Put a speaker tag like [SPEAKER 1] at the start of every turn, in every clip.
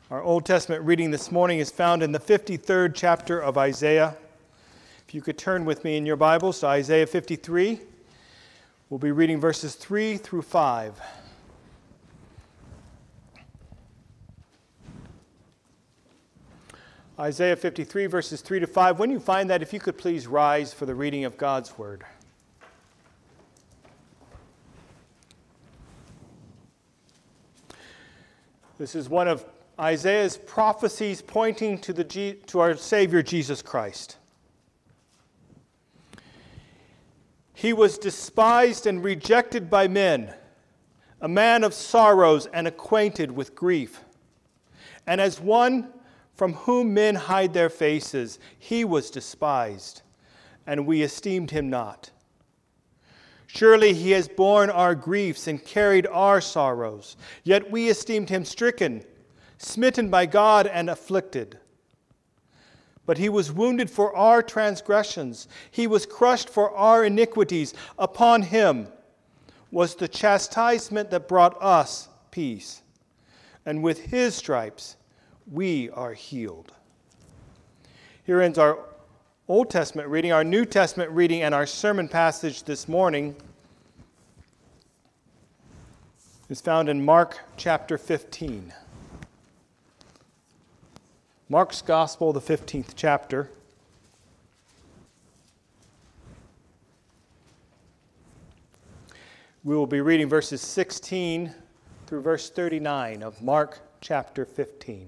[SPEAKER 1] Our Old Testament reading this morning is found in the 53rd chapter of Isaiah. If you could turn with me in your Bibles to Isaiah 53, we'll be reading verses 3 through 5. Isaiah 53, verses 3 to 5. When you find that, if you could please rise for the reading of God's Word. This is one of Isaiah's prophecies pointing to our Savior Jesus Christ. He was despised and rejected by men, a man of sorrows and acquainted with grief. And as one from whom men hide their faces, he was despised, and we esteemed him not. Surely he has borne our griefs and carried our sorrows, yet we esteemed him stricken, smitten by God and afflicted. But he was wounded for our transgressions. He was crushed for our iniquities. Upon him was the chastisement that brought us peace. And with his stripes we are healed. Here ends our Old Testament reading. Our New Testament reading and our sermon passage this morning is found in Mark chapter 15. Mark's Gospel, the 15th chapter. We will be reading verses 16 through verse 39 of Mark chapter 15.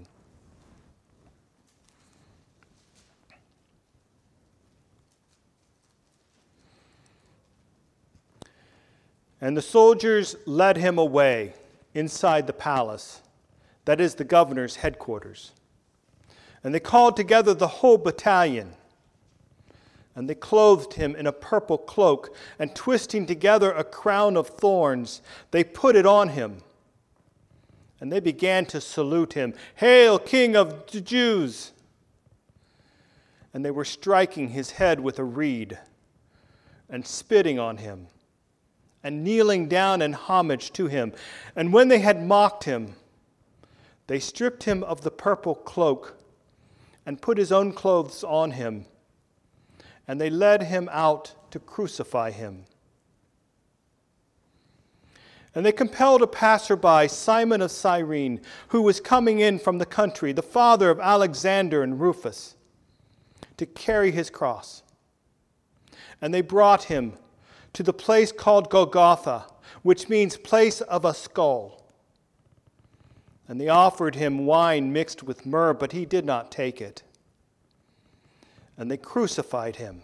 [SPEAKER 1] And the soldiers led him away inside the palace, that is the governor's headquarters. And they called together the whole battalion. And they clothed him in a purple cloak, and twisting together a crown of thorns, they put it on him. And they began to salute him, "Hail, King of the Jews!" And they were striking his head with a reed, and spitting on him, and kneeling down in homage to him. And when they had mocked him, they stripped him of the purple cloak, and put his own clothes on him, and they led him out to crucify him. And they compelled a passerby, Simon of Cyrene, who was coming in from the country, the father of Alexander and Rufus, to carry his cross. And they brought him to the place called Golgotha, which means place of a skull. And they offered him wine mixed with myrrh, but he did not take it. And they crucified him,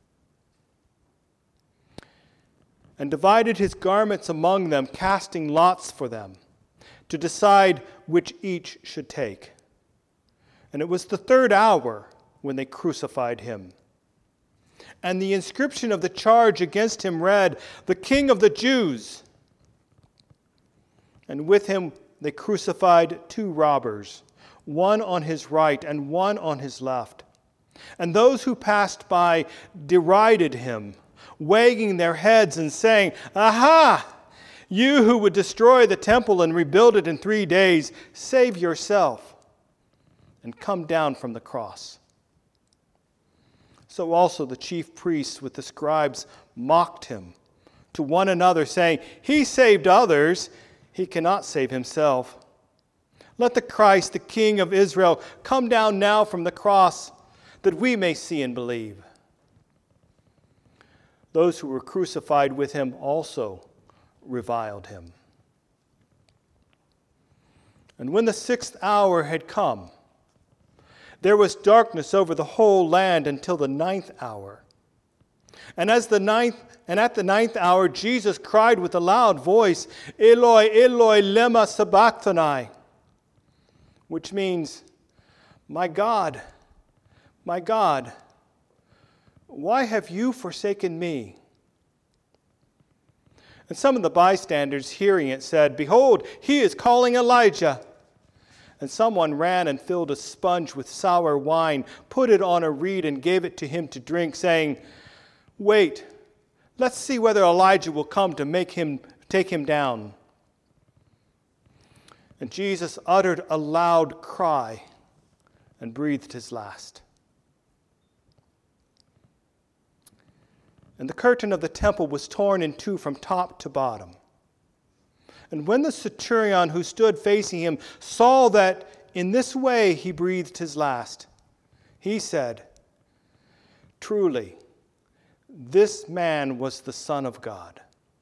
[SPEAKER 1] and divided his garments among them, casting lots for them, to decide which each should take. And it was the third hour when they crucified him. And the inscription of the charge against him read, "The King of the Jews." And with him they crucified two robbers, one on his right and one on his left. And those who passed by derided him, wagging their heads and saying, "Aha! You who would destroy the temple and rebuild it in 3 days, save yourself and come down from the cross." So also the chief priests with the scribes mocked him to one another, saying, "He saved others, he cannot save himself. Let the Christ, the King of Israel, come down now from the cross, that we may see and believe." Those who were crucified with him also reviled him. And when the 6th hour had come, there was darkness over the whole land until the 9th hour. And at the 9th hour, Jesus cried with a loud voice, "Eloi, Eloi, lema sabachthani," which means, my God, why have you forsaken me?" And some of the bystanders, hearing it, said, "Behold, he is calling Elijah." And someone ran and filled a sponge with sour wine, put it on a reed, and gave it to him to drink, saying, "Wait, let's see whether Elijah will come to take him down." And Jesus uttered a loud cry and breathed his last. And the curtain of the temple was torn in two from top to bottom. And when the centurion who stood facing him saw that in this way he breathed his last, he said, "Truly, this man was the Son of God."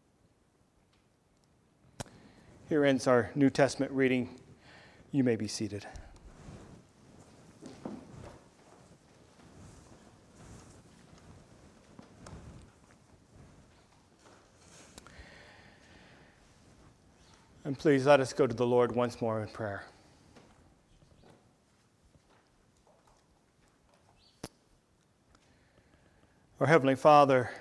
[SPEAKER 1] Here ends our New Testament reading. You may be seated. And please let us go to the Lord once more in prayer. Our Heavenly Father,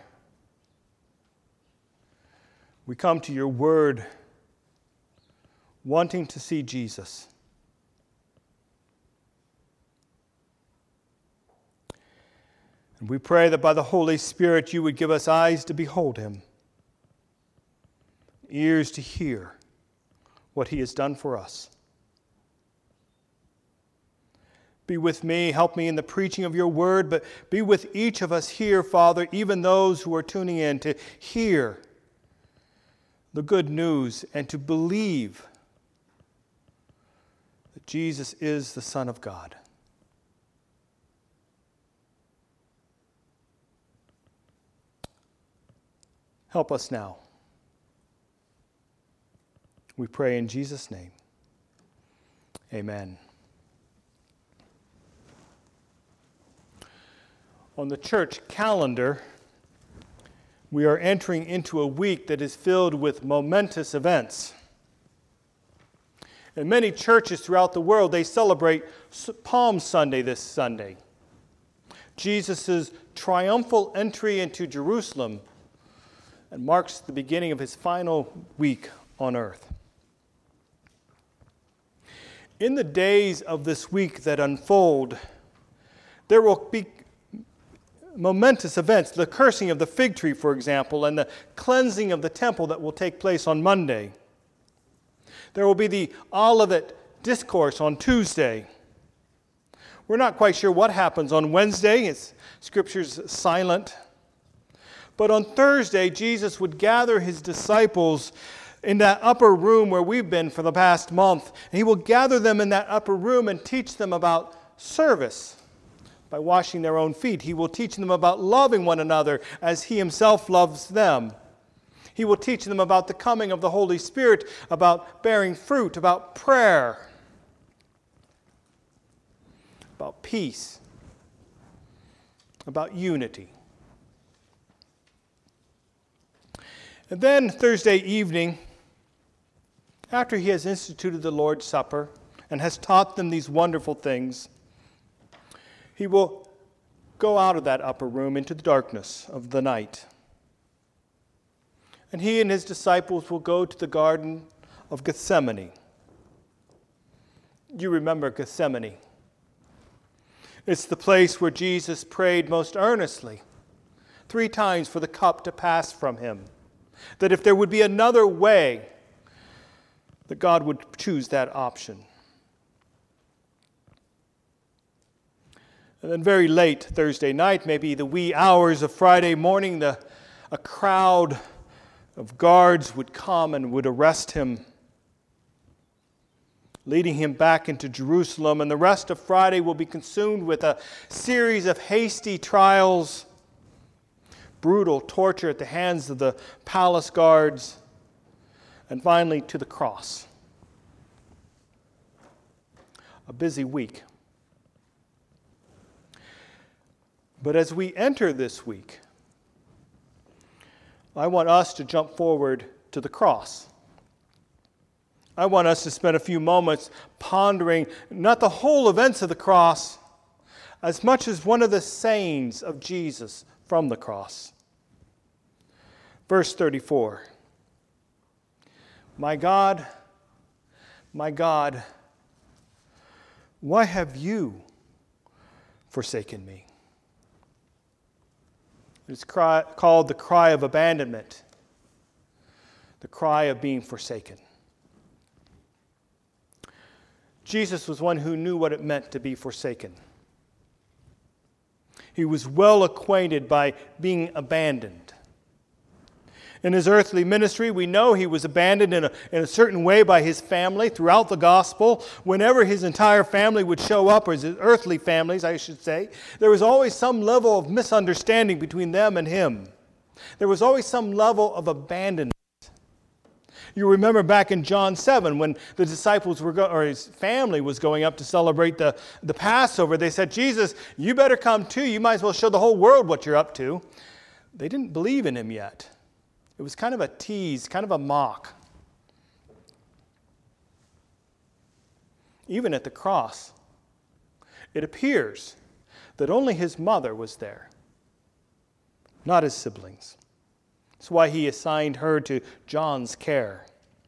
[SPEAKER 1] we come to your word wanting to see Jesus. And we pray that by the Holy Spirit you would give us eyes to behold him, ears to hear what he has done for us. Be with me, help me in the preaching of your word, but be with each of us here, Father, even those who are tuning in, to hear the good news and to believe that Jesus is the Son of God. Help us now. We pray in Jesus' name. Amen. On the church calendar, we are entering into a week that is filled with momentous events. In many churches throughout the world, they celebrate Palm Sunday this Sunday, Jesus' triumphal entry into Jerusalem, and marks the beginning of his final week on earth. In the days of this week that unfold, there will be momentous events, the cursing of the fig tree, for example, and the cleansing of the temple that will take place on Monday. There will be the Olivet Discourse on Tuesday. We're not quite sure what happens on Wednesday. Scripture's silent. But on Thursday, Jesus would gather his disciples in that upper room where we've been for the past month. And he will gather them in that upper room and teach them about service by washing their own feet. He will teach them about loving one another as he himself loves them. He will teach them about the coming of the Holy Spirit, about bearing fruit, about prayer, about peace, about unity. And then Thursday evening, after he has instituted the Lord's Supper and has taught them these wonderful things, he will go out of that upper room into the darkness of the night. And he and his disciples will go to the Garden of Gethsemane. You remember Gethsemane. It's the place where Jesus prayed most earnestly 3 times for the cup to pass from him. That if there would be another way, that God would choose that option. And then very late Thursday night, maybe the wee hours of Friday morning, a crowd of guards would come and would arrest him, leading him back into Jerusalem. And the rest of Friday will be consumed with a series of hasty trials, brutal torture at the hands of the palace guards, and finally to the cross. A busy week. But as we enter this week, I want us to jump forward to the cross. I want us to spend a few moments pondering not the whole events of the cross, as much as one of the sayings of Jesus from the cross. Verse 34. My God, why have you forsaken me? It's called the cry of abandonment, the cry of being forsaken. Jesus was one who knew what it meant to be forsaken. He was well acquainted by being abandoned. In his earthly ministry, we know he was abandoned in a certain way by his family throughout the gospel. Whenever his entire family would show up, or his earthly families, I should say, there was always some level of misunderstanding between them and him. There was always some level of abandonment. You remember back in John 7 when the disciples or his family was going up to celebrate the Passover, they said, Jesus, you better come too. You might as well show the whole world what you're up to. They didn't believe in him yet. It was kind of a tease, kind of a mock. Even at the cross, it appears that only his mother was there, not his siblings. That's why he assigned her to John's care.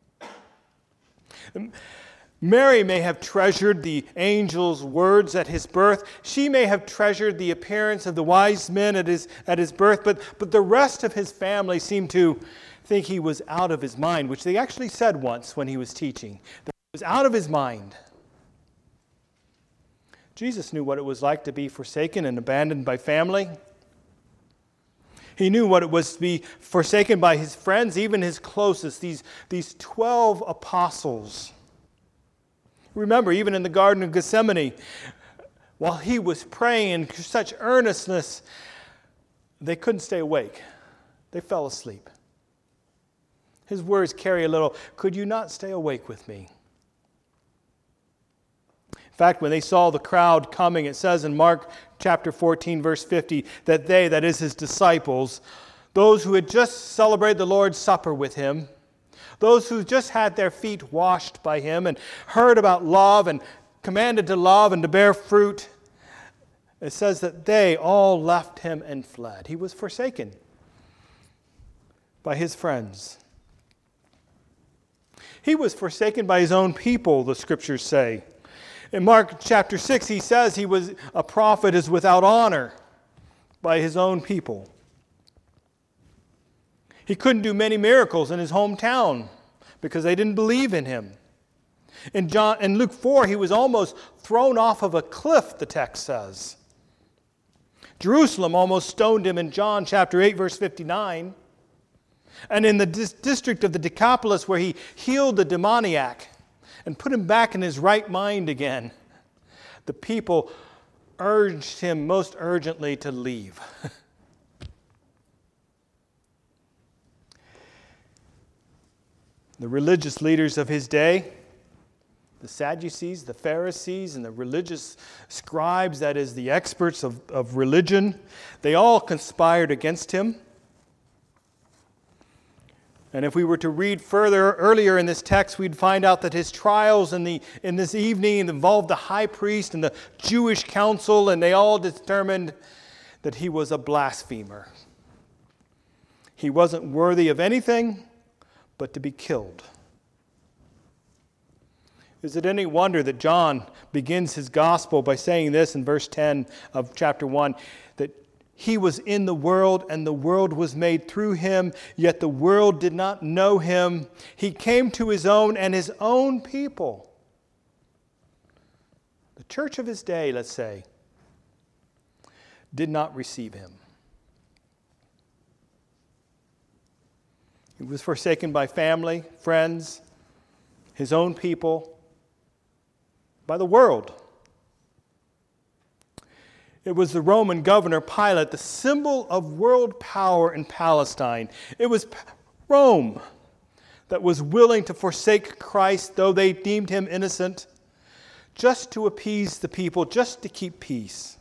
[SPEAKER 1] Mary may have treasured the angel's words at his birth. She may have treasured the appearance of the wise men at his birth, but the rest of his family seemed to think he was out of his mind, which they actually said once when he was teaching, that he was out of his mind. Jesus knew what it was like to be forsaken and abandoned by family. He knew what it was to be forsaken by his friends, even his closest, these 12 apostles. Remember, even in the Garden of Gethsemane, while he was praying in such earnestness, they couldn't stay awake. They fell asleep. His words carry a little, could you not stay awake with me? In fact, when they saw the crowd coming, it says in Mark chapter 14, verse 50, that they, that is his disciples, those who had just celebrated the Lord's Supper with him, those who just had their feet washed by him and heard about love and commanded to love and to bear fruit, it says that they all left him and fled. He was forsaken by his friends. He was forsaken by his own people, the scriptures say. In Mark chapter 6, he says he was a prophet is without honor by his own people. He couldn't do many miracles in his hometown because they didn't believe in him. In Luke 4, he was almost thrown off of a cliff, the text says. Jerusalem almost stoned him in John chapter 8, verse 59. And in the district of the Decapolis, where he healed the demoniac and put him back in his right mind again, the people urged him most urgently to leave. The religious leaders of his day, the Sadducees, the Pharisees, and the religious scribes, that is, the experts of religion, they all conspired against him. And if we were to read further earlier in this text, we'd find out that his trials in this evening involved the high priest and the Jewish council, and they all determined that he was a blasphemer. He wasn't worthy of anything but to be killed. Is it any wonder that John begins his gospel by saying this in verse 10 of chapter 1, that he was in the world and the world was made through him, yet the world did not know him. He came to his own and his own people, the church of his day, let's say, did not receive him. He was forsaken by family, friends, his own people, by the world. It was the Roman governor Pilate, the symbol of world power in Palestine. It was Rome that was willing to forsake Christ, though they deemed him innocent, just to appease the people, just to keep peace.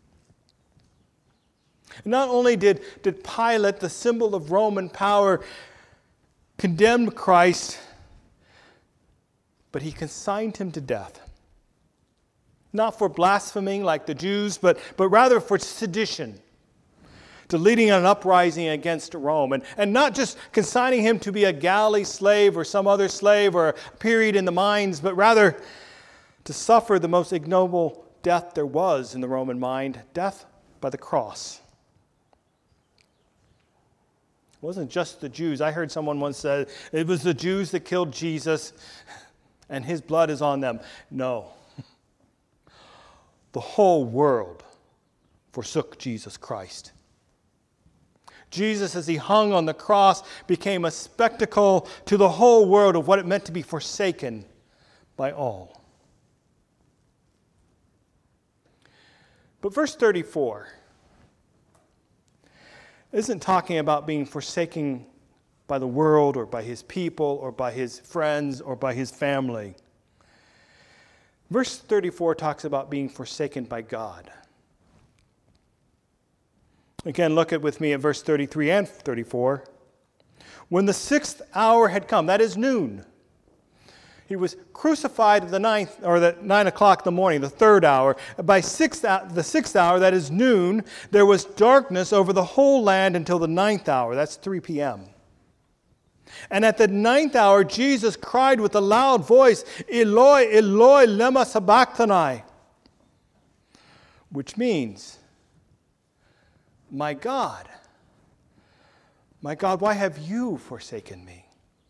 [SPEAKER 1] Not only did Pilate, the symbol of Roman power, condemn Christ, but he consigned him to death. Not for blaspheming like the Jews, but rather for sedition, to leading an uprising against Rome. And not just consigning him to be a galley slave or some other slave or a period in the mines, but rather to suffer the most ignoble death there was in the Roman mind, death by the cross. It wasn't just the Jews. I heard someone once say it was the Jews that killed Jesus. and his blood is on them. No. The whole world forsook Jesus Christ. Jesus, as he hung on the cross, became a spectacle to the whole world of what it meant to be forsaken by all. But verse 34 isn't talking about being forsaken by the world or by his people or by his friends or by his family. Verse 34 talks about being forsaken by God. Again, look with me at verse 33 and 34. When the 6th hour had come, that is noon. He was crucified at the 9 o'clock in the morning, the 3rd hour. By the 6th hour, that is noon, there was darkness over the whole land until the 9th hour. That's 3 p.m. And at the 9th hour, Jesus cried with a loud voice, Eloi, Eloi, lema sabachthani, which means, my God, why have you forsaken me?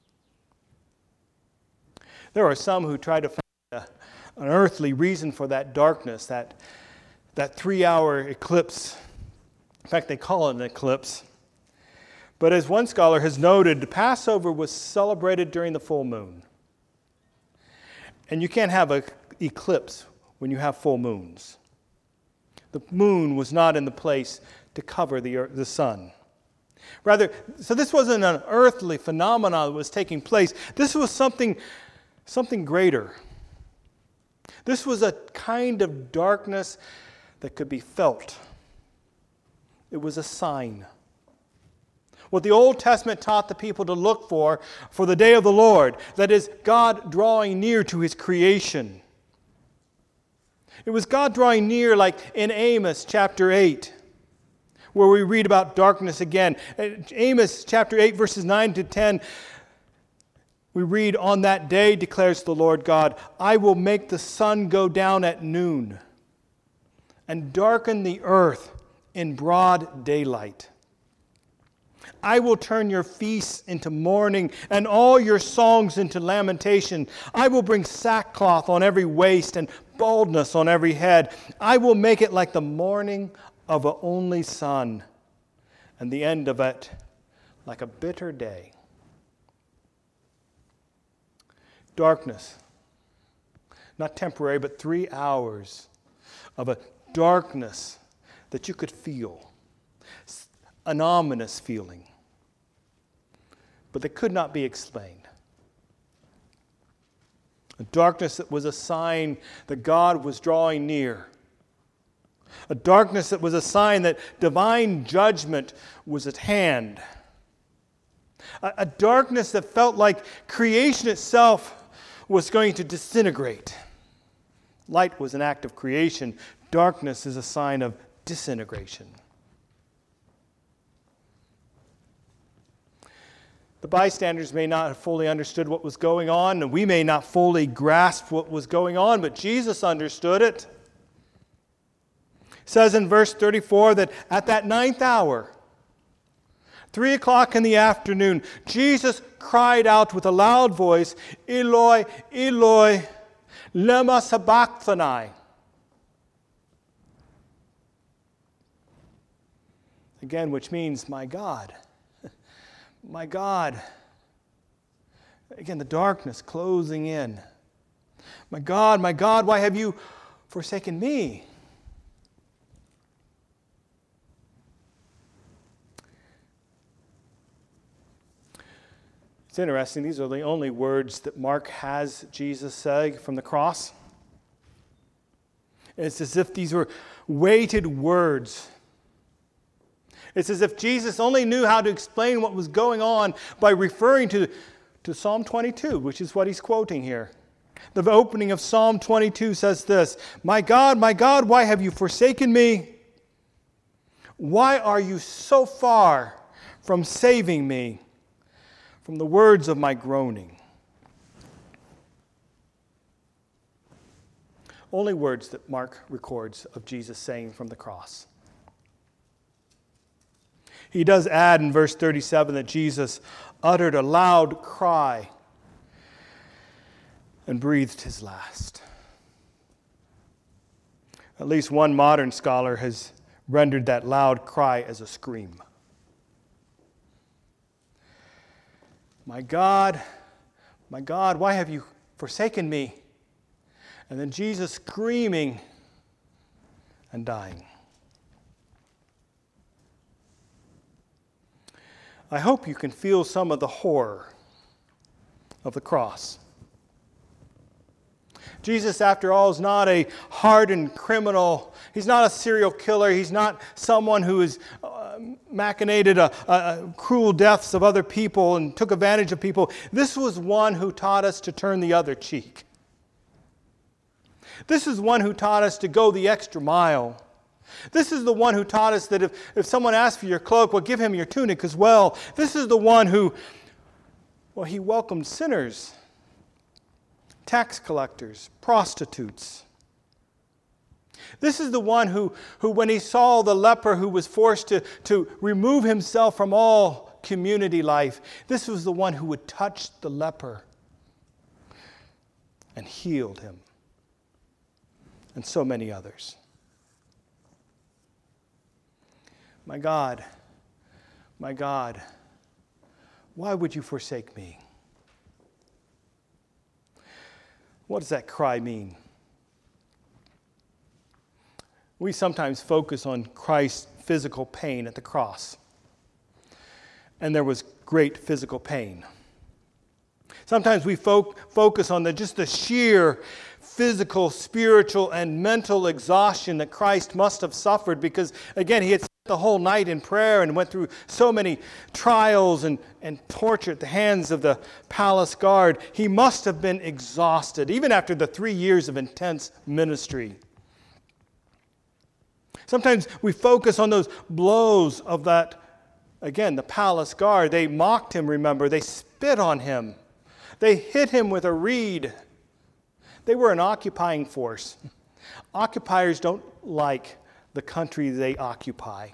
[SPEAKER 1] There are some who try to find an earthly reason for that darkness, that 3-hour eclipse. In fact, they call it an eclipse. But as one scholar has noted, the Passover was celebrated during the full moon. And you can't have an eclipse when you have full moons. The moon was not in the place to cover the sun. Rather, so this wasn't an earthly phenomenon that was taking place. This was something greater. This was a kind of darkness that could be felt. It was a sign. What the Old Testament taught the people to look for the day of the Lord, that is, God drawing near to his creation. It was God drawing near, like in Amos chapter 8, where we read about darkness again. Amos chapter 8, verses 9 to 10, we read, on that day, declares the Lord God, I will make the sun go down at noon and darken the earth in broad daylight. I will turn your feasts into mourning and all your songs into lamentation. I will bring sackcloth on every waist and baldness on every head. I will make it like the morning of an only son, and the end of it like a bitter day. Darkness, not temporary, but 3 hours of a darkness that you could feel, an ominous feeling, but that could not be explained. A darkness that was a sign that God was drawing near. A darkness that was a sign that divine judgment was at hand. A darkness that felt like creation itself was going to disintegrate. Light was an act of creation. Darkness is a sign of disintegration. The bystanders may not have fully understood what was going on, and we may not fully grasp what was going on, but Jesus understood it. It says in verse 34 that at that 9th hour, 3 o'clock in the afternoon, Jesus cried out with a loud voice, Eloi, Eloi, lema sabachthani. Again, which means, my God. My God. Again, the darkness closing in. My God, why have you forsaken me? It's interesting, these are the only words that Mark has Jesus say from the cross. It's as if these were weighted words. It's as if Jesus only knew how to explain what was going on by referring to Psalm 22, which is what he's quoting here. The opening of Psalm 22 says this, my God, why have you forsaken me? Why are you so far from saving me from the words of my groaning? Only words that Mark records of Jesus saying from the cross. He does add in verse 37 that Jesus uttered a loud cry. and breathed his last. At least one modern scholar has rendered that loud cry as a scream. My God, why have you forsaken me? And then Jesus screaming and dying. I hope you can feel some of the horror of the cross. Jesus, after all, is not a hardened criminal. He's not a serial killer. He's not someone who has machinated cruel deaths of other people and took advantage of people. This was one who taught us to turn the other cheek. This is one who taught us to go the extra mile. This is the one who taught us that if someone asks for your cloak, well, give him your tunic as well. This is the one who, well, he welcomed sinners, tax collectors, prostitutes. This is the one who when he saw the leper who was forced to remove himself from all community life, this was the one who would touch the leper and healed him. And so many others. My God, why would you forsake me? What does that cry mean? We sometimes focus on Christ's physical pain at the cross. And there was great physical pain. Sometimes we focus on just the sheer physical, spiritual, and mental exhaustion that Christ must have suffered because, again, he had spent the whole night in prayer and went through so many trials and torture at the hands of the palace guard. He must have been exhausted, even after the 3 years of intense ministry. Sometimes we focus on those blows of that, again, the palace guard. They mocked him, remember. They spit on him. They hit him with a reed. They were an occupying force. Occupiers don't like the country they occupy.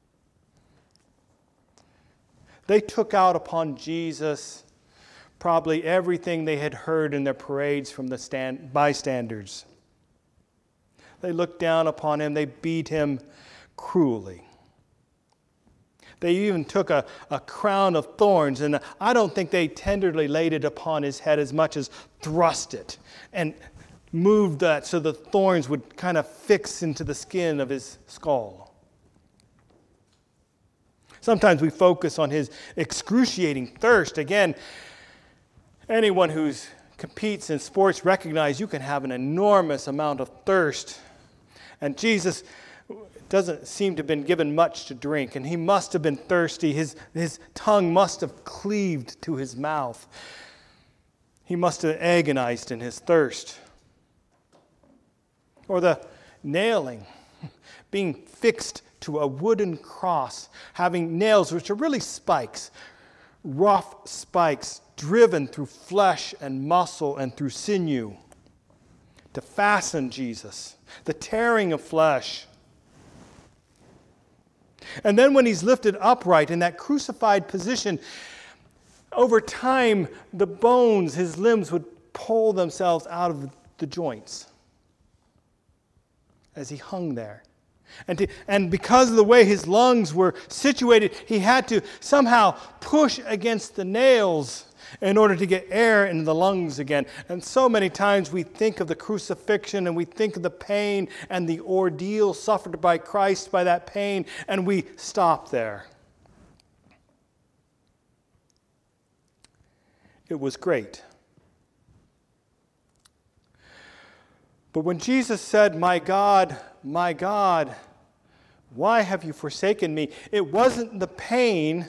[SPEAKER 1] They took out upon Jesus probably everything they had heard in their parades from the bystanders. They looked down upon him. They beat him cruelly. They even took a crown of thorns, and I don't think they tenderly laid it upon his head as much as thrust it and moved that so the thorns would kind of fix into the skin of his skull. Sometimes we focus on his excruciating thirst. Again, anyone who competes in sports recognize you can have an enormous amount of thirst. And Jesus doesn't seem to have been given much to drink, and he must have been thirsty. His tongue must have cleaved to his mouth. He must have agonized in his thirst. Or the nailing, being fixed to a wooden cross, having nails which are really spikes, rough spikes driven through flesh and muscle and through sinew to fasten Jesus, the tearing of flesh. And then when he's lifted upright in that crucified position, over time, the bones, his limbs would pull themselves out of the joints as he hung there. And because of the way his lungs were situated, he had to somehow push against the nails in order to get air into the lungs again. And so many times we think of the crucifixion and we think of the pain and the ordeal suffered by Christ by that pain, and we stop there. It was great. But when Jesus said, my God, why have you forsaken me?" It wasn't the pain.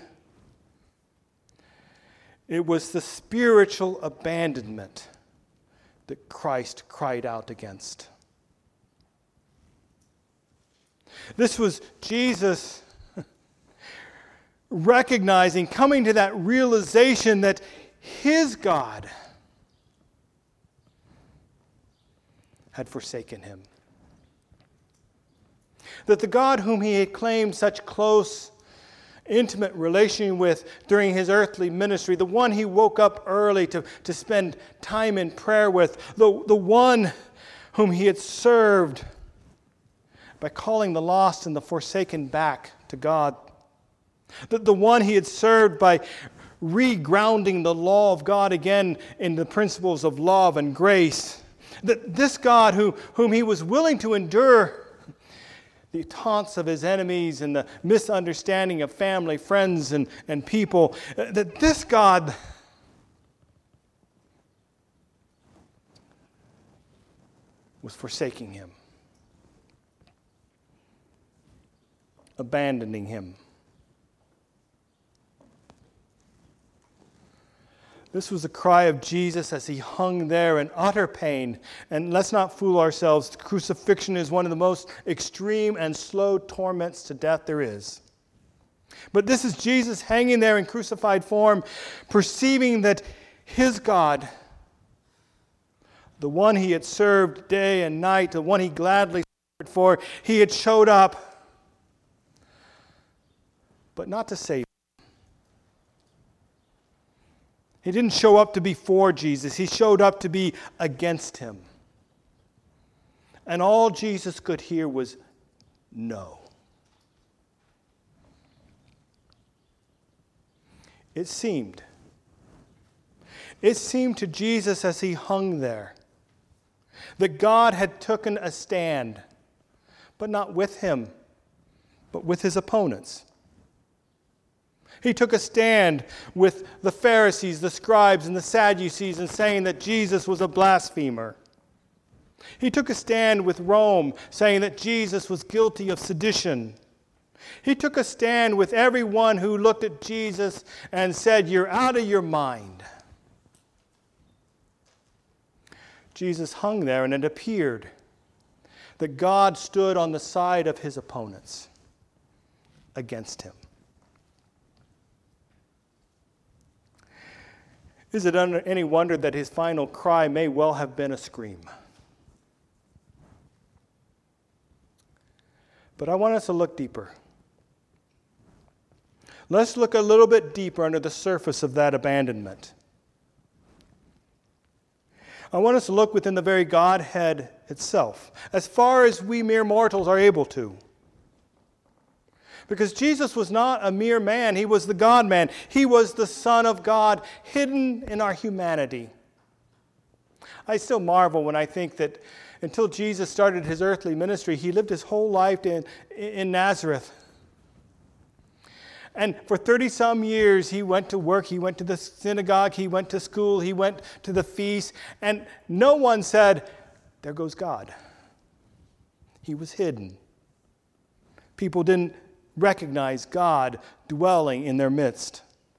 [SPEAKER 1] It was the spiritual abandonment that Christ cried out against. This was Jesus recognizing, coming to that realization that his God had forsaken him. That the God whom he had claimed such close intimate relation with during his earthly ministry, the one he woke up early to spend time in prayer with, the one whom he had served by calling the lost and the forsaken back to God, the one he had served by regrounding the law of God again in the principles of love and grace, this God whom he was willing to endure the taunts of his enemies and the misunderstanding of family, friends, and people, that this God was forsaking him, abandoning him. This was the cry of Jesus as he hung there in utter pain. And let's not fool ourselves. Crucifixion is one of the most extreme and slow torments to death there is. But this is Jesus hanging there in crucified form, perceiving that his God, the one he had served day and night, the one he gladly suffered for, he had showed up, but not to save. He didn't show up to be for Jesus. He showed up to be against him. And all Jesus could hear was no. It seemed to Jesus as he hung there that God had taken a stand, but not with him, but with his opponents. He took a stand with the Pharisees, the scribes, and the Sadducees in saying that Jesus was a blasphemer. He took a stand with Rome, saying that Jesus was guilty of sedition. He took a stand with everyone who looked at Jesus and said, "You're out of your mind." Jesus hung there, and it appeared that God stood on the side of his opponents against him. Is it any wonder that his final cry may well have been a scream? But I want us to look deeper. Let's look a little bit deeper under the surface of that abandonment. I want us to look within the very Godhead itself, as far as we mere mortals are able to. Because Jesus was not a mere man, he was the God-man. He was the Son of God, hidden in our humanity. I still marvel when I think that until Jesus started his earthly ministry, he lived his whole life in Nazareth. And for 30-some years, he went to work, he went to the synagogue, he went to school, he went to the feast, and no one said, "There goes God." He was hidden. People didn't recognize God dwelling in their midst.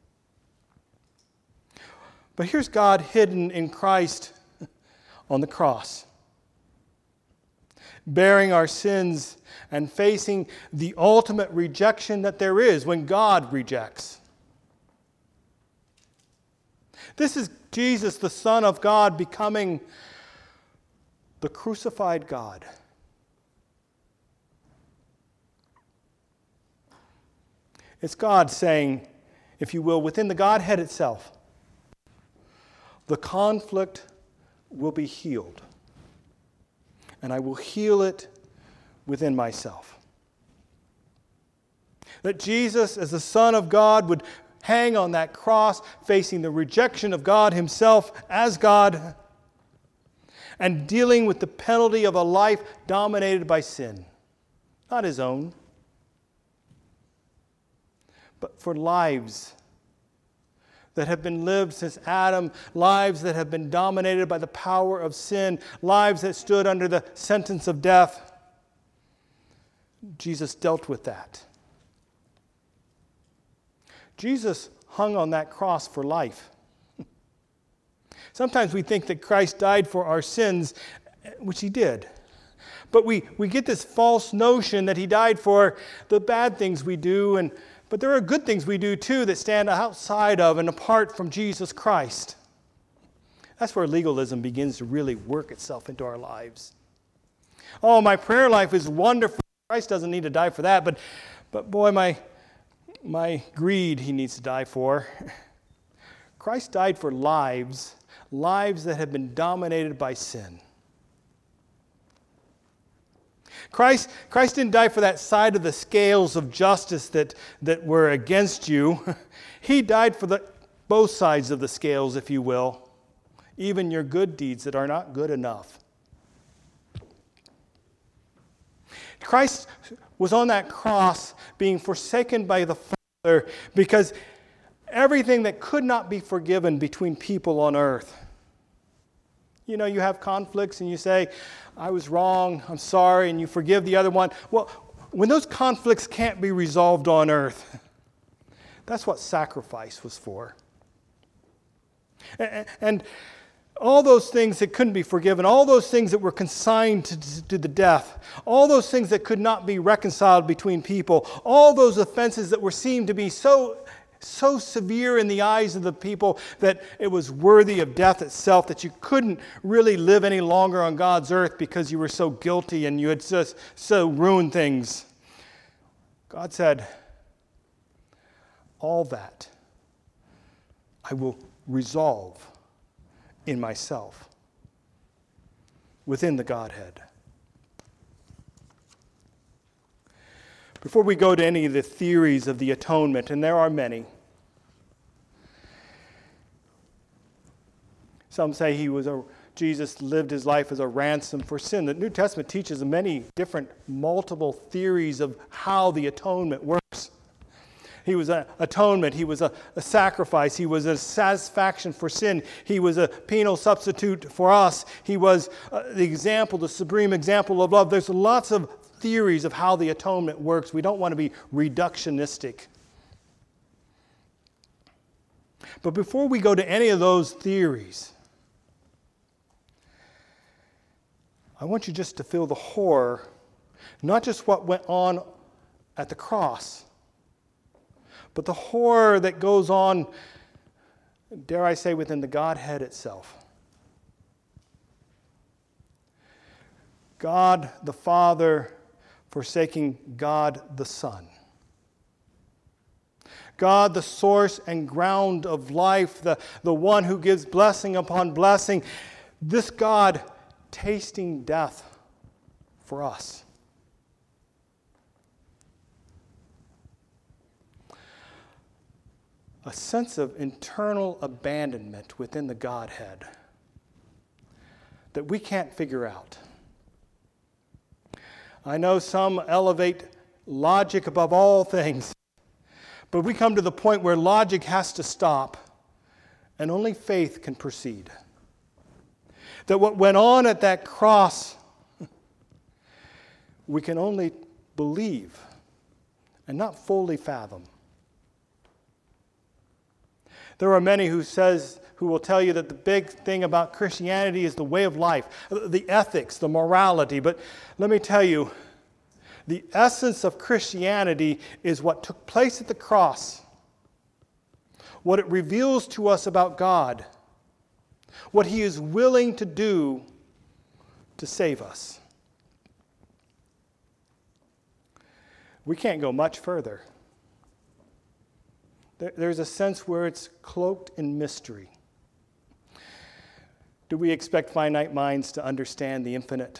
[SPEAKER 1] But here's God hidden in Christ on the cross, bearing our sins and facing the ultimate rejection that there is when God rejects. This is Jesus, the Son of God, becoming the crucified God. It's God saying, if you will, within the Godhead itself, the conflict will be healed. And I will heal it within myself. That Jesus, as the Son of God, would hang on that cross, facing the rejection of God himself as God, and dealing with the penalty of a life dominated by sin. Not his own, but for lives that have been lived since Adam, lives that have been dominated by the power of sin, lives that stood under the sentence of death. Jesus dealt with that. Jesus hung on that cross for life. Sometimes we think that Christ died for our sins, which he did. But we get this false notion that he died for the bad things we do, but there are good things we do too that stand outside of and apart from Jesus Christ. That's where legalism begins to really work itself into our lives. Oh, my prayer life is wonderful. Christ doesn't need to die for that. But boy, my greed he needs to die for. Christ died for lives that have been dominated by sin. Christ didn't die for that side of the scales of justice that were against you. He died for both sides of the scales, if you will, even your good deeds that are not good enough. Christ was on that cross being forsaken by the Father because everything that could not be forgiven between people on earth. You know, you have conflicts and you say, I was wrong, I'm sorry, and you forgive the other one. Well, when those conflicts can't be resolved on earth, that's what sacrifice was for. And all those things that couldn't be forgiven, all those things that were consigned to the death, all those things that could not be reconciled between people, all those offenses that were seen to be so severe in the eyes of the people that it was worthy of death itself, that you couldn't really live any longer on God's earth because you were so guilty and you had just so ruined things. God said, all that I will resolve in myself, within the Godhead. Before we go to any of the theories of the atonement, and there are many, some say Jesus lived his life as a ransom for sin. The New Testament teaches many different, multiple theories of how the atonement works. He was an atonement. He was a sacrifice. He was a satisfaction for sin. He was a penal substitute for us. He was the example, the supreme example of love. There's lots of theories of how the atonement works. We don't want to be reductionistic. But before we go to any of those theories, I want you just to feel the horror, not just what went on at the cross, but the horror that goes on, dare I say, within the Godhead itself. God the Father forsaking God the Son. God the source and ground of life, the one who gives blessing upon blessing. This God tasting death for us. A sense of internal abandonment within the Godhead that we can't figure out. I know some elevate logic above all things, but we come to the point where logic has to stop and only faith can proceed. That what went on at that cross, we can only believe and not fully fathom. There are many who will tell you that the big thing about Christianity is the way of life, the ethics, the morality. But let me tell you, the essence of Christianity is what took place at the cross, what it reveals to us about God, what He is willing to do to save us. We can't go much further. There's a sense where it's cloaked in mystery. Do we expect finite minds to understand the infinite?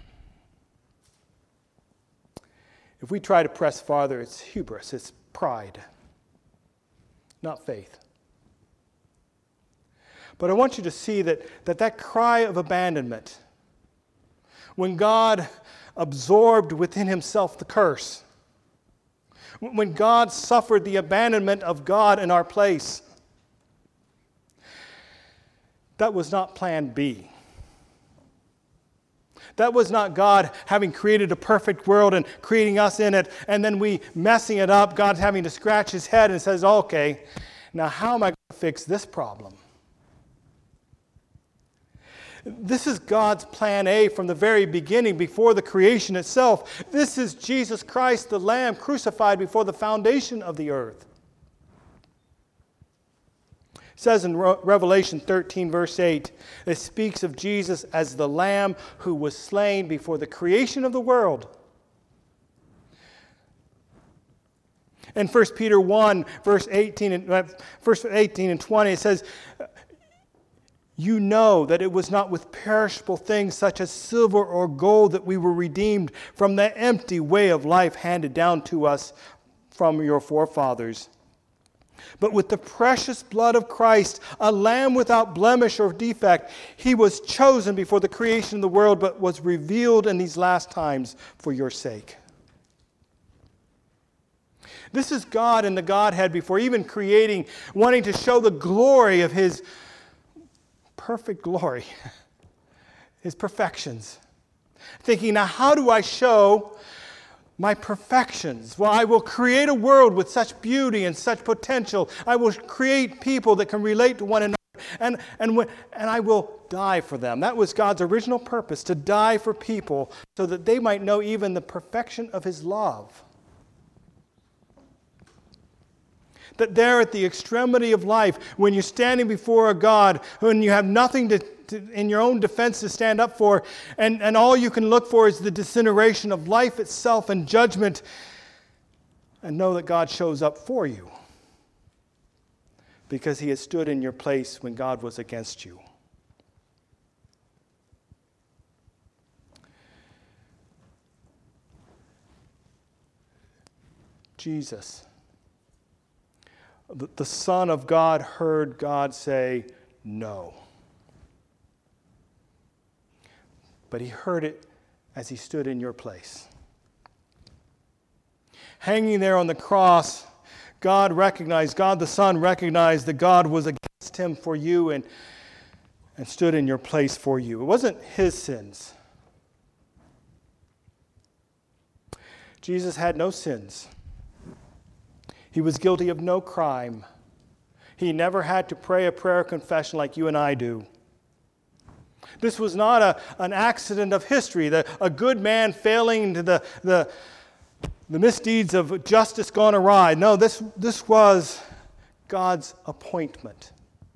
[SPEAKER 1] If we try to press farther, it's hubris, it's pride, not faith. But I want you to see that cry of abandonment, when God absorbed within Himself the curse, when God suffered the abandonment of God in our place, that was not plan B. That was not God having created a perfect world and creating us in it, and then we messing it up, God having to scratch His head and says, okay, now how am I going to fix this problem? This is God's plan A from the very beginning, before the creation itself. This is Jesus Christ, the Lamb, crucified before the foundation of the earth. It says in Revelation 13, verse 8, it speaks of Jesus as the Lamb who was slain before the creation of the world. In 1 Peter 1, verse 18 and 20, it says, you know that it was not with perishable things such as silver or gold that we were redeemed from the empty way of life handed down to us from your forefathers, but with the precious blood of Christ, a lamb without blemish or defect. He was chosen before the creation of the world, but was revealed in these last times for your sake. This is God in the Godhead before even creating, wanting to show the glory of His perfect glory, His perfections. Thinking, now how do I show my perfections? Well, I will create a world with such beauty and such potential. I will create people that can relate to one another, and I will die for them. That was God's original purpose, to die for people so that they might know even the perfection of His love. That there at the extremity of life, when you're standing before a God, when you have nothing in your own defense to stand up for, and all you can look for is the disintegration of life itself and judgment, and know that God shows up for you because He has stood in your place when God was against you. Jesus, the Son of God, heard God say, no. But He heard it as He stood in your place. Hanging there on the cross, God the Son recognized that God was against Him for you and stood in your place for you. It wasn't His sins. Jesus had no sins. He was guilty of no crime. He never had to pray a prayer of confession like you and I do. This was not an accident of history, a good man failing into the misdeeds of justice gone awry. No, this was God's appointment.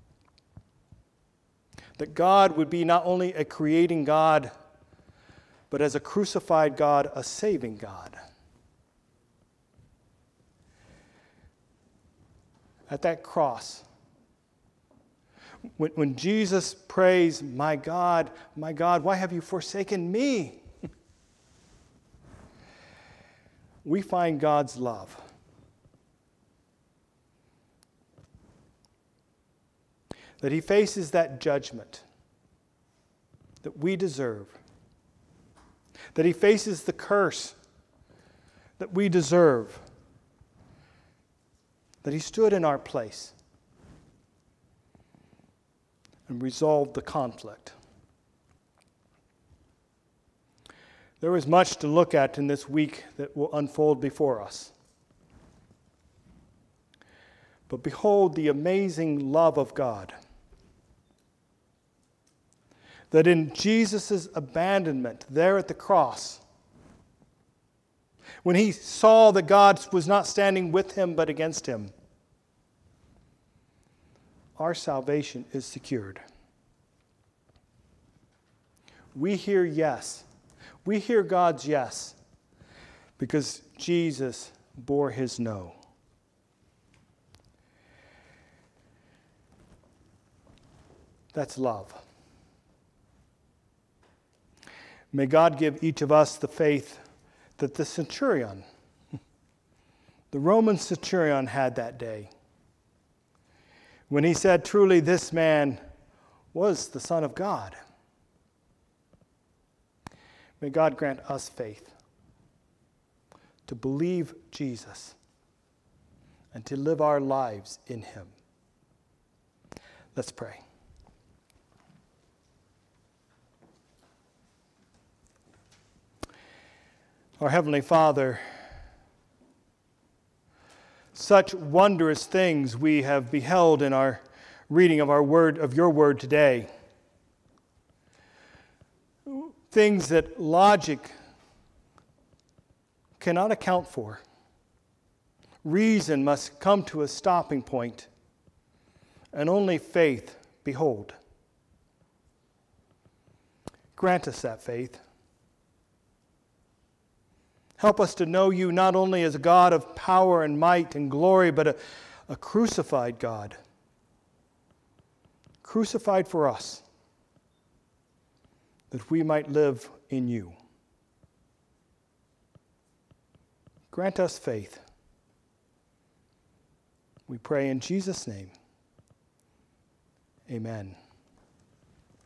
[SPEAKER 1] That God would be not only a creating God, but as a crucified God, a saving God. At that cross, when Jesus prays, my God, why have you forsaken me? We find God's love. That He faces that judgment that we deserve. That He faces the curse that we deserve. That He stood in our place and resolved the conflict. There is much to look at in this week that will unfold before us. But behold the amazing love of God. That in Jesus' abandonment there at the cross, when He saw that God was not standing with Him but against Him, our salvation is secured. We hear yes. We hear God's yes because Jesus bore His no. That's love. May God give each of us the faith that the centurion, the Roman centurion, had that day. When he said, truly this man was the Son of God. May God grant us faith to believe Jesus and to live our lives in Him. Let's pray. Our Heavenly Father, such wondrous things we have beheld in our reading of your word today. Things that logic cannot account for. Reason must come to a stopping point, and only faith behold. Grant us that faith. Help us to know you not only as a God of power and might and glory, but a crucified God. Crucified for us, that we might live in you. Grant us faith. We pray in Jesus' name. Amen.